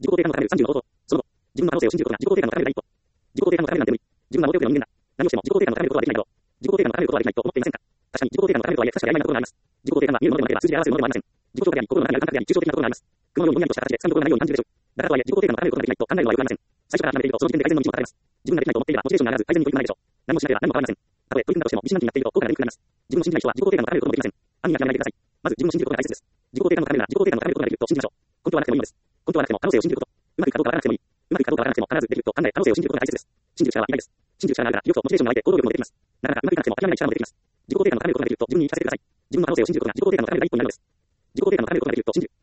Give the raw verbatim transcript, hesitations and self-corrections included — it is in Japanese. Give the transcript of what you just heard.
自己肯定感の高めるさんじゅうの方法。その後、自分の可能性を信じることが自己肯定感の高める第一歩。自己肯定感の高めるなんて無理。自分は能力の人間だ。何をしても自己肯定感の高めることはできないだろう。自己肯定感の高めることはできないと思っていませんか？確かに自己肯定感の高めるとはいえ、確かに曖昧なところがあります。自己肯定感は見るものでもなければ数字で表せるものでもありません。自己評価であり、心の中にある感覚であり、抽象的なところがあります。雲のようにぼんやりとした形で掴むところがないように感じるでしょう。だからとはいえ、自己肯定感の高めることができないと考えるのはよくありません。最初から諦めていると、その時点で改善の道も断たれます。自分ができないと思っていれば、モチベーションが上がらず改善に取り組まないでしょう。何もしなければ何も変わりません。たとえ取り組んだとしても、疑心暗鬼になっていると効果が出にくくなります。自分を信じない人は自己肯定感の高めることもできません。安易な諦めないでください。まず自分を信じることが大切です。自己肯定感の高めるなら自己肯定感の高めることができると信じましょう。根拠はなくてもいいのです。根拠はなくても可能性を信じること。うまくいくかどうかわからなくてもいい。うまくいくかどうかわからなくても必ずできると考え、可能性を信じることが大切です。信じる力は偉大です。信じる力があるから、意欲とモチベーションが湧いて行動力も出てきます。なかなかうまくいかなくても諦めない力も出てきます。自己肯定感の高めることができると自分に言い聞かせてください。自分の可能性を信じることが自己肯定感の高める第一歩になるのです。自己肯定感の高めることができると信じる。